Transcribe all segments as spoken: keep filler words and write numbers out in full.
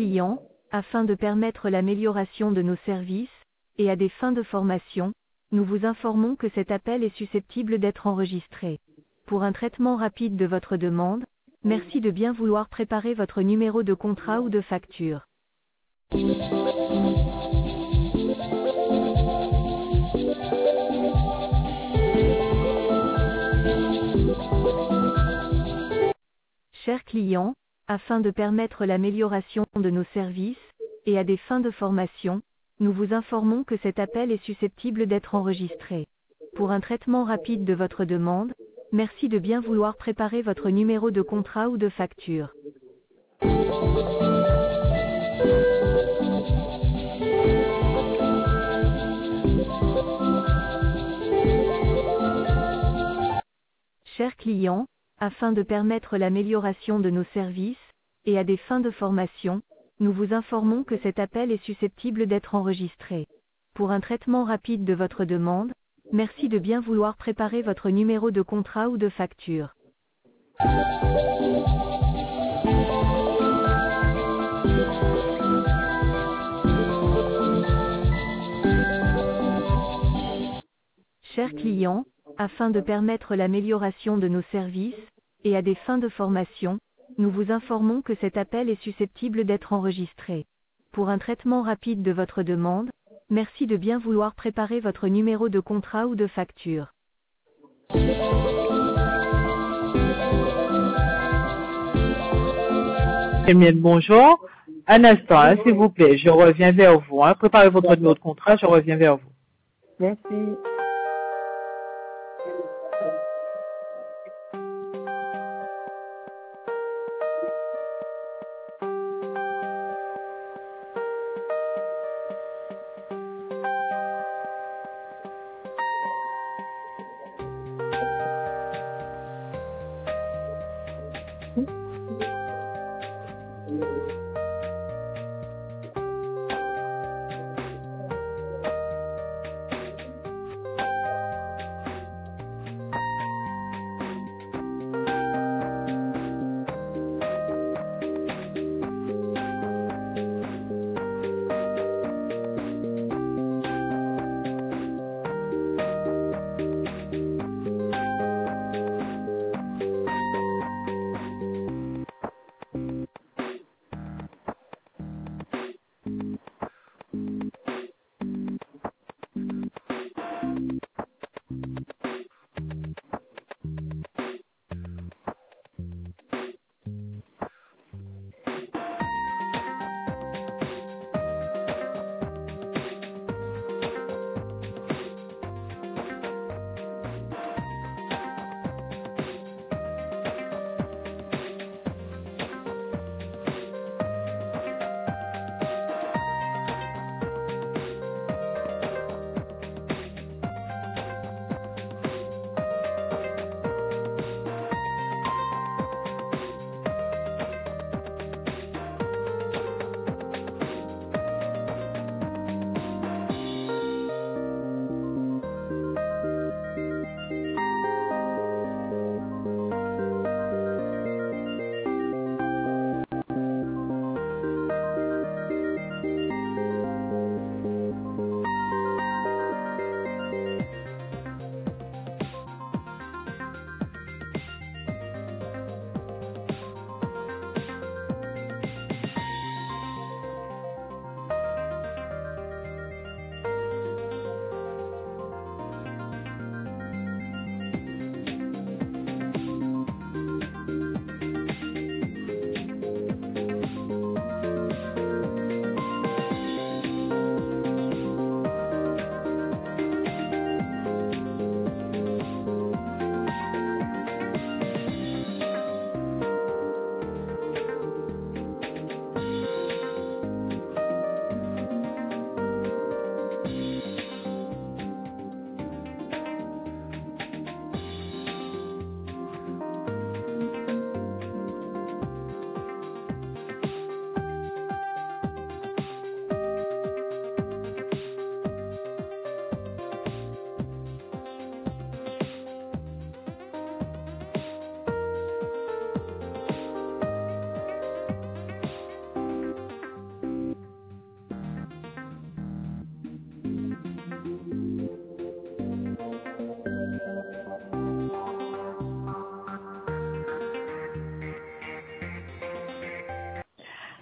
clients, afin de permettre l'amélioration de nos services, et à des fins de formation, nous vous informons que cet appel est susceptible d'être enregistré. Pour un traitement rapide de votre demande, merci de bien vouloir préparer votre numéro de contrat ou de facture. Chers clients, afin de permettre l'amélioration de nos services, et à des fins de formation, nous vous informons que cet appel est susceptible d'être enregistré. Pour un traitement rapide de votre demande, merci de bien vouloir préparer votre numéro de contrat ou de facture. Chers clients, afin de permettre l'amélioration de nos services, et à des fins de formation, nous vous informons que cet appel est susceptible d'être enregistré. Pour un traitement rapide de votre demande, merci de bien vouloir préparer votre numéro de contrat ou de facture. Chers clients, afin de permettre l'amélioration de nos services, et à des fins de formation, nous vous informons que cet appel est susceptible d'être enregistré. Pour un traitement rapide de votre demande, merci de bien vouloir préparer votre numéro de contrat ou de facture. Emile, bonjour. Un instant, hein, s'il vous plaît, je reviens vers vous. Hein. Préparez votre numéro de contrat, je reviens vers vous. Merci.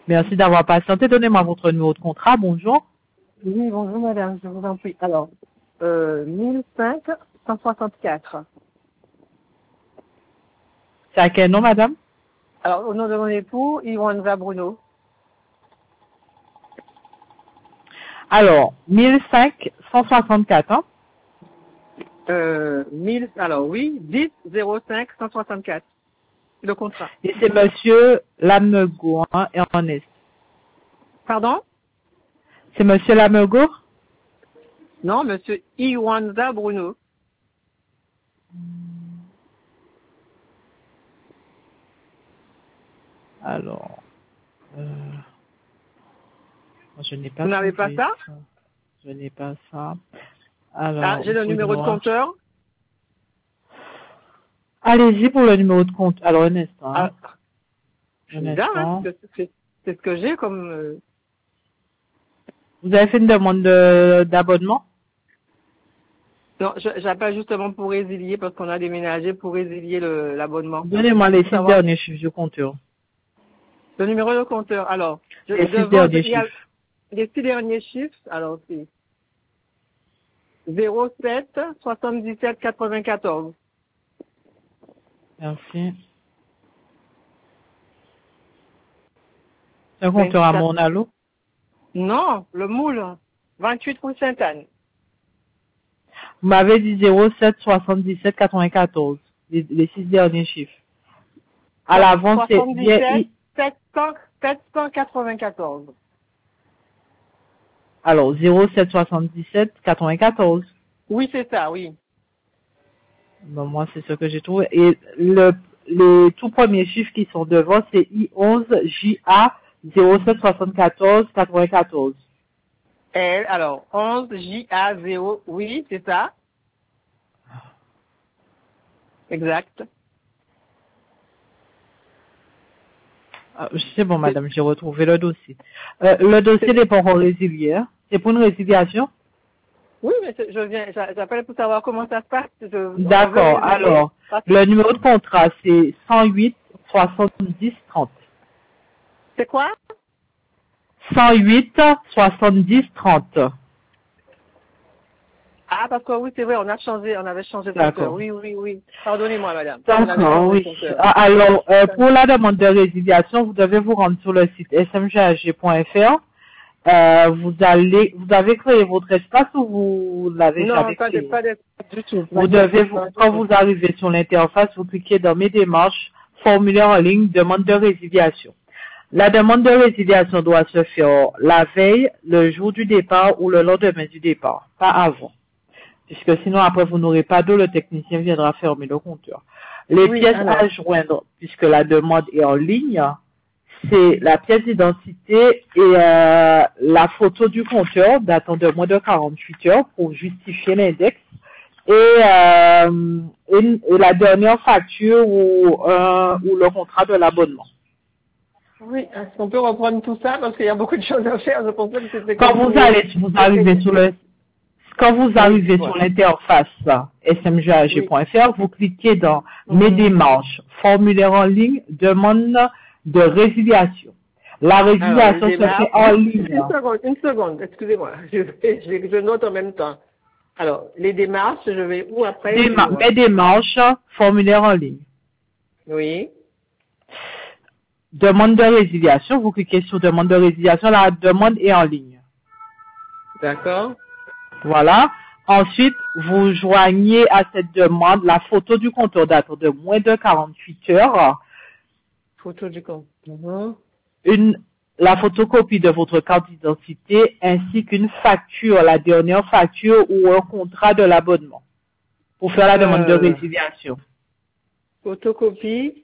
Merci d'avoir patienté. Donnez-moi votre numéro de contrat. Bonjour. Oui, bonjour madame, je vous en prie. Alors, euh, mille cinq cent soixante-quatre. C'est à quel nom, madame? Alors, au nom de mon époux, Iwanza Bruno. Alors, mille cinq cent soixante-quatre, hein? Euh, mille, alors oui, dix zéro cinq cent soixante-quatre. Le contrat. Et c'est monsieur Lamego, hein, Ernest. Pardon? C'est monsieur Lamego? Non, monsieur Iwanza Bruno. Alors, euh, je n'ai pas Vous n'avez pas ça? ça. Je n'ai pas ça. Alors, Ah, j'ai le numéro de compteur. Allez-y pour le numéro de compte. Alors, un instant. Ah, Un bizarre, instant. hein, c'est c'est- c'est ce que j'ai comme... euh, Vous avez fait une demande de- d'abonnement? Non, je- j'appelle justement pour résilier parce qu'on a déménagé pour résilier le- l'abonnement. Donnez-moi les six Savoir- derniers chiffres du compteur. Le numéro de compteur. Alors, je, Les six devant, derniers il y a chiffres. les six derniers chiffres. Alors, c'est zéro sept soixante-dix-sept quatre-vingt-quatorze. Merci. C'est un compteur à vingt-quatre. Mornalo? Non, le moule. vingt-huit rue Sainte-Anne. Vous m'avez dit zéro sept soixante-dix-sept quatre-vingt-quatorze. Les, les six derniers chiffres. À l'avant, c'est bien... soixante-dix-sept sept cent quatre-vingt-quatorze. Alors, zéro sept soixante-dix-sept quatre-vingt-quatorze. Oui, c'est ça, oui. Bon, moi, c'est ce que j'ai trouvé. Et le, les tout premiers chiffres qui sont devant, c'est I onze J A zéro sept soixante-quatorze quatre-vingt-quatorze. L, alors, onze J A zéro, oui, c'est ça. Exact. Ah, c'est bon, madame, j'ai retrouvé le dossier. Euh, le dossier n'est pas encore résilié. Hein. C'est pour une résiliation? Oui, mais je viens, j'a- j'appelle pour savoir comment ça se passe. Je- D'accord. on veut résilier. Alors, le numéro de contrat, c'est cent huit soixante-dix trente. C'est quoi? cent huit soixante-dix trente. Ah, parce que oui, c'est vrai, on a changé, on avait changé de D'accord. compteur. Oui, oui, oui. Pardonnez-moi, madame. On avait D'accord, changé oui. de compteur. Ah, Alors, euh, pour la demande de résiliation, vous devez vous rendre sur le site s m g a g point f r. Euh, vous allez, vous avez créé votre espace ou vous l'avez Non, jamais pas de, créé? pas de, du tout. Vous devez, vous, quand vous arrivez sur l'interface, vous cliquez dans mes démarches, formulaire en ligne, demande de résiliation. La demande de résiliation doit se faire la veille, le jour du départ ou le lendemain du départ, pas avant. Puisque sinon, après, vous n'aurez pas d'eau, le technicien viendra fermer le compteur. Les Oui, pièces alors. à joindre, puisque la demande est en ligne, c'est la pièce d'identité et euh, la photo du compteur datant de moins de quarante-huit heures pour justifier l'index et, euh, et, et la dernière facture ou, euh, ou le contrat de l'abonnement. Oui, est-ce qu'on peut reprendre tout ça? Parce qu'il y a beaucoup de choses à faire. Je pensais que c'était Quand comme vous pour- allez, vous arrivez sur le Quand vous arrivez Oui, sur voilà. l'interface s m g a g point f r, vous cliquez dans Mes Mhm. démarches, formulaire en ligne, demande de résiliation. La Alors, résiliation les se démarches. fait en ligne. Une seconde, une seconde, excusez-moi. Je, je, je note en même temps. Alors, les démarches, je vais où après? Déma- Excusez-moi. Mes démarches, formulaire en ligne. Oui. Demande de résiliation, vous cliquez sur demande de résiliation, la demande est en ligne. D'accord. Voilà. Ensuite, vous joignez à cette demande la photo du compteur datant de moins de quarante-huit heures, Photo du compte. Mhm. une, la photocopie de votre carte d'identité ainsi qu'une facture, la dernière facture ou un contrat de l'abonnement pour faire la demande de Euh, résiliation. Photocopie.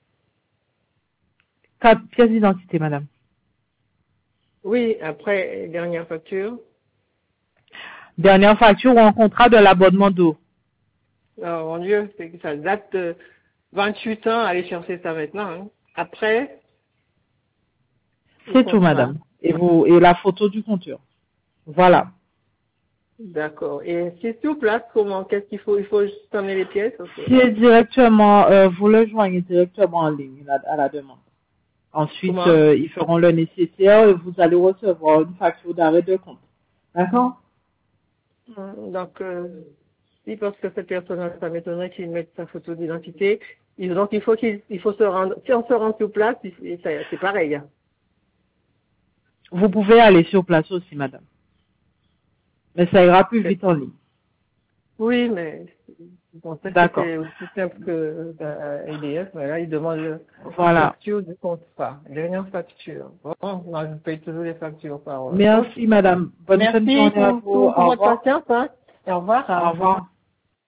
Carte, pièce d'identité, madame. Oui, après, dernière facture. Dernière facture ou un contrat de l'abonnement d'eau. Oh mon Dieu, c'est que ça date de vingt-huit ans, allez chercher ça maintenant. Hein. Après. C'est tout, madame. Et vous, et la photo du compteur. Voilà. D'accord. Et c'est sur place, comment? Qu'est-ce qu'il faut? Il faut juste emmener les pièces? Okay. C'est directement, euh, vous le joignez directement en ligne à, à la demande. Ensuite, Comment? euh, ils feront le nécessaire et vous allez recevoir une facture d'arrêt de compte. D'accord? Hum, Donc, euh, si parce que cette personne, ça m'étonnerait qu'il mette sa photo d'identité. Il- Donc, il faut qu'il il faut se rendre. Si on se rend sur place, il- c'est c'est pareil. Hein. Vous pouvez aller sur place aussi, madame. Mais ça ira plus C'est- vite en ligne. Oui, mais je pensais que D'accord. c'était aussi simple que euh, E D F, mais là, il demande le- la Voilà. facture du contrat. Dernière facture. Bon, non, je paye toujours les factures par... Merci, madame. Bonne fin de Merci journée à pour, vous. pour, pour Au votre revoir. patience. Hein. Et au revoir. Au Hein. revoir.